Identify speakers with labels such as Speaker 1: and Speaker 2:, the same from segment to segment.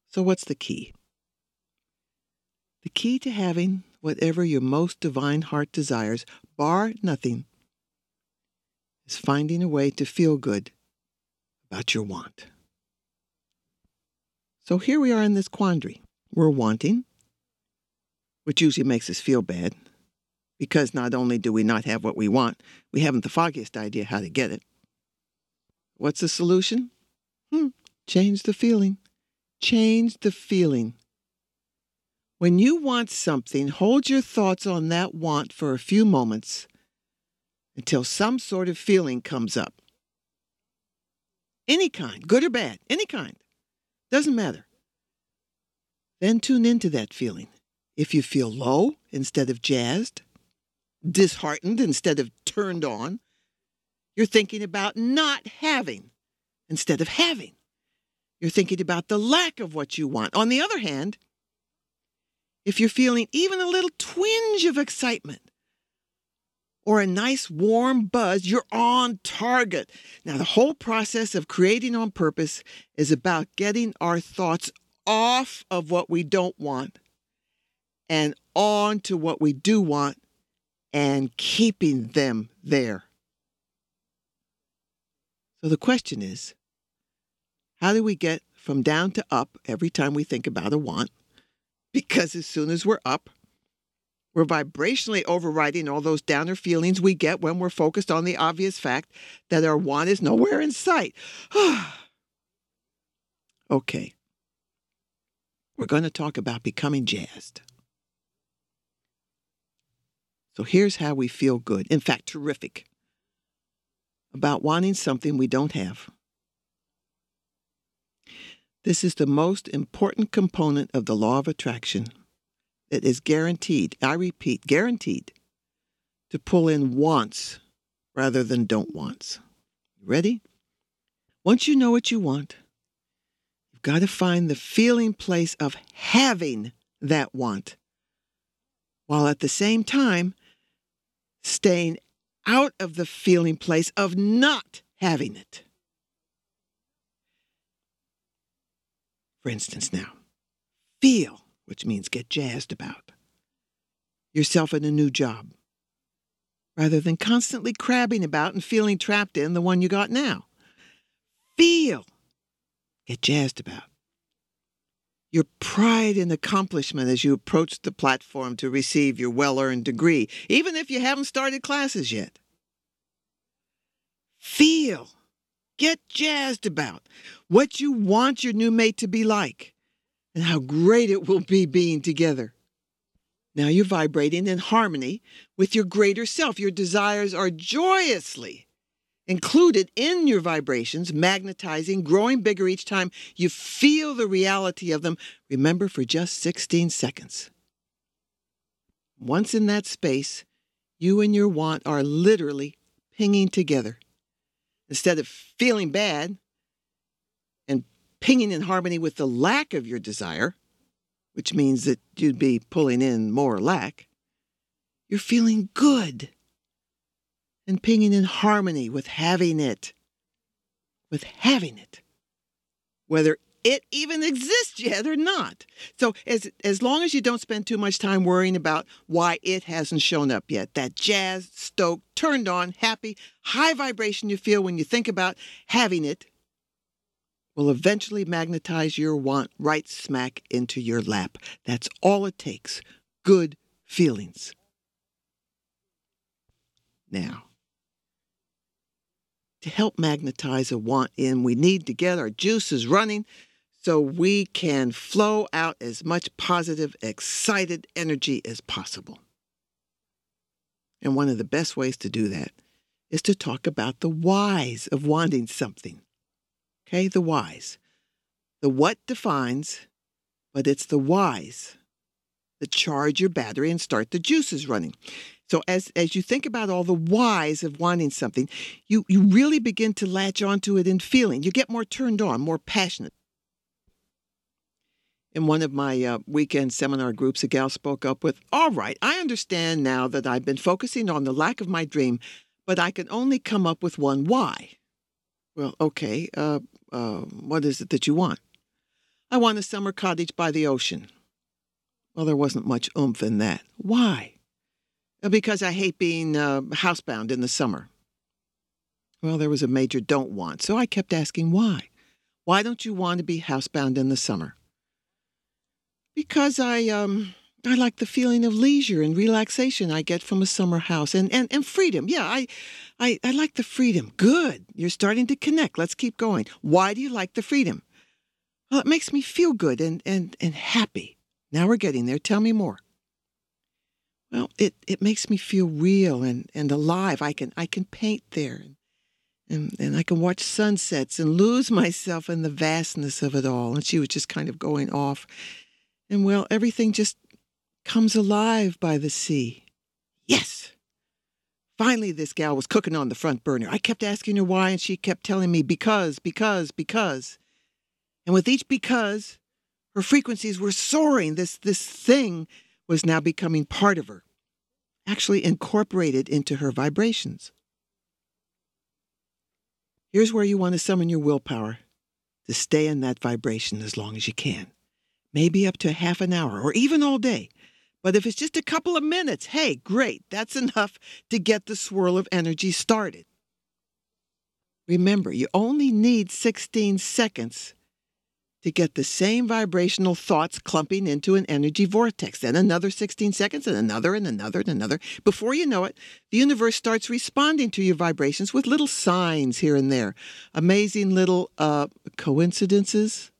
Speaker 1: So what's the key? The key to having whatever your most divine heart desires, bar nothing, is finding a way to feel good about your want. So here we are in this quandary. We're wanting, which usually makes us feel bad, because not only do we not have what we want, we haven't the foggiest idea how to get it. What's the solution? Change the feeling. Change the feeling. When you want something, hold your thoughts on that want for a few moments until some sort of feeling comes up. Any kind, good or bad, any kind. Doesn't matter. Then tune into that feeling. If you feel low instead of jazzed, disheartened instead of turned on, you're thinking about not having instead of having. You're thinking about the lack of what you want. On the other hand, if you're feeling even a little twinge of excitement or a nice warm buzz, you're on target. Now, the whole process of creating on purpose is about getting our thoughts off of what we don't want and on to what we do want and keeping them there. So the question is, how do we get from down to up every time we think about a want? Because as soon as we're up, we're vibrationally overriding all those downer feelings we get when we're focused on the obvious fact that our want is nowhere in sight. Okay. We're going to talk about becoming jazzed. So here's how we feel good, in fact, terrific, about wanting something we don't have. This is the most important component of the law of attraction that is guaranteed, I repeat, guaranteed, to pull in wants rather than don't wants. Ready? Once you know what you want, you've got to find the feeling place of having that want, while at the same time staying out of the feeling place of not having it. For instance now, feel, which means get jazzed about, yourself in a new job, rather than constantly crabbing about and feeling trapped in the one you got now. Feel, get jazzed about your pride and accomplishment as you approach the platform to receive your well-earned degree, even if you haven't started classes yet. Feel, get jazzed about what you want your new mate to be like and how great it will be being together. Now you're vibrating in harmony with your greater self. Your desires are joyously included in your vibrations, magnetizing, growing bigger each time you feel the reality of them. Remember, for just 16 seconds. Once in that space, you and your want are literally pinging together. Instead of feeling bad and pinging in harmony with the lack of your desire, which means that you'd be pulling in more lack, you're feeling good and pinging in harmony with having it. With having it. Whether it even exists yet or not. So as long as you don't spend too much time worrying about why it hasn't shown up yet, that jazzed, stoked, turned on, happy, high vibration you feel when you think about having it will eventually magnetize your want right smack into your lap. That's all it takes. Good feelings. Now, to help magnetize a want in, we need to get our juices running so we can flow out as much positive, excited energy as possible. And one of the best ways to do that is to talk about the whys of wanting something. Okay, the whys. The what defines, but it's the whys that charge your battery and start the juices running. So as you think about all the whys of wanting something, you really begin to latch onto it in feeling. You get more turned on, more passionate. In one of my weekend seminar groups, a gal spoke up with, "All right, I understand now that I've been focusing on the lack of my dream, but I can only come up with one why." Well, okay, what is it that you want? I want a summer cottage by the ocean. Well, there wasn't much oomph in that. Why? Because I hate being housebound in the summer. Well, there was a major don't want, so I kept asking why. Why don't you want to be housebound in the summer? Because I like the feeling of leisure and relaxation I get from a summer house and freedom. Yeah, I like the freedom. Good. You're starting to connect. Let's keep going. Why do you like the freedom? Well, it makes me feel good and happy. Now we're getting there. Tell me more. Well, it makes me feel real and alive. I can paint there and I can watch sunsets and lose myself in the vastness of it all. And she was just kind of going off. And well, everything just comes alive by the sea. Yes! Finally, this gal was cooking on the front burner. I kept asking her why, and she kept telling me because. And with each because, her frequencies were soaring. This thing was now becoming part of her, actually incorporated into her vibrations. Here's where you want to summon your willpower to stay in that vibration as long as you can. Maybe up to half an hour or even all day. But if it's just a couple of minutes, hey, great. That's enough to get the swirl of energy started. Remember, you only need 16 seconds to get the same vibrational thoughts clumping into an energy vortex. Then another 16 seconds and another and another and another. Before you know it, the universe starts responding to your vibrations with little signs here and there. Amazing little coincidences.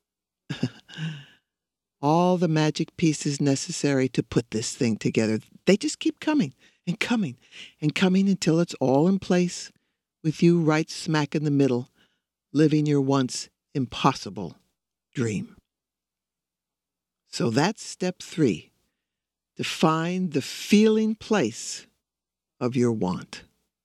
Speaker 1: All the magic pieces necessary to put this thing together. They just keep coming and coming and coming until it's all in place with you right smack in the middle, living your once impossible dream. So that's step 3, to find the feeling place of your want.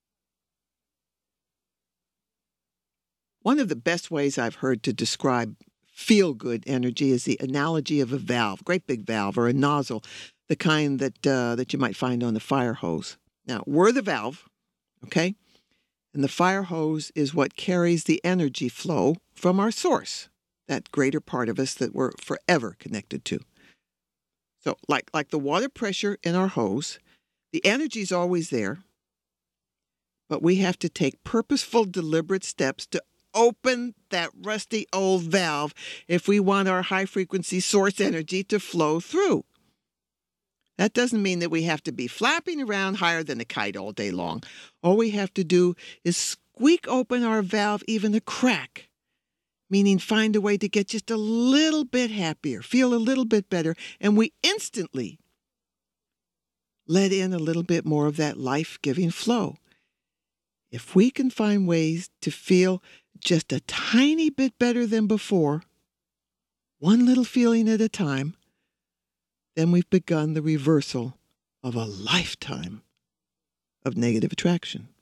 Speaker 1: One of the best ways I've heard to describe feel-good energy is the analogy of a valve, great big valve or a nozzle, the kind that you might find on a fire hose. Now, we're the valve, okay? And the fire hose is what carries the energy flow from our source, that greater part of us that we're forever connected to. So like the water pressure in our hose, the energy is always there, but we have to take purposeful, deliberate steps to open that rusty old valve if we want our high-frequency source energy to flow through. That doesn't mean that we have to be flapping around higher than a kite all day long. All we have to do is squeak open our valve even a crack, meaning find a way to get just a little bit happier, feel a little bit better, and we instantly let in a little bit more of that life-giving flow. If we can find ways to feel just a tiny bit better than before, one little feeling at a time, then we've begun the reversal of a lifetime of negative attraction.